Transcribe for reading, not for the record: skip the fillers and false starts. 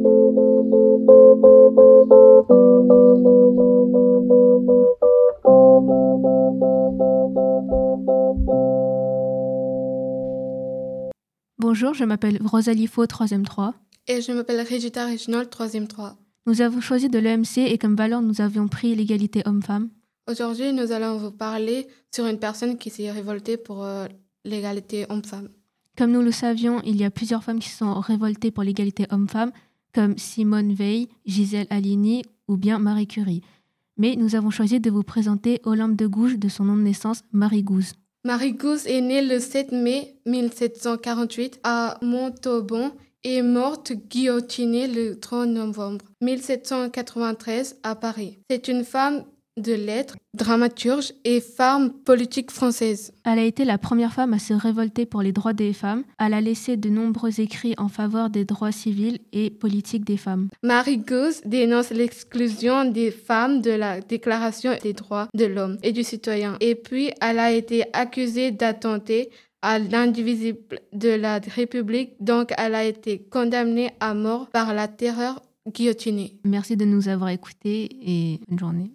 Bonjour, je m'appelle Rosalie Faux, 3e 3. Et je m'appelle Regita Reginald, 3e 3. Nous avons choisi de l'EMC et comme valeur, nous avions pris l'égalité homme-femme. Aujourd'hui, nous allons vous parler sur une personne qui s'est révoltée pour l'égalité homme-femme. Comme nous le savions, il y a plusieurs femmes qui se sont révoltées pour l'égalité homme-femme, comme Simone Veil, Gisèle Halimi ou bien Marie Curie. Mais nous avons choisi de vous présenter Olympe de Gouges de son nom de naissance, Marie Gouze. Marie Gouze est née le 7 mai 1748 à Montauban et est morte guillotinée le 30 novembre 1793 à Paris. C'est une femme de lettres, dramaturge et femme politique française. Elle a été la première femme à se révolter pour les droits des femmes. Elle a laissé de nombreux écrits en faveur des droits civils et politiques des femmes. Marie Gouze dénonce l'exclusion des femmes de la Déclaration des droits de l'homme et du citoyen. Et puis, elle a été accusée d'attenter à l'indivisible de la République, donc elle a été condamnée à mort par la terreur guillotinée. Merci de nous avoir écoutés et bonne journée.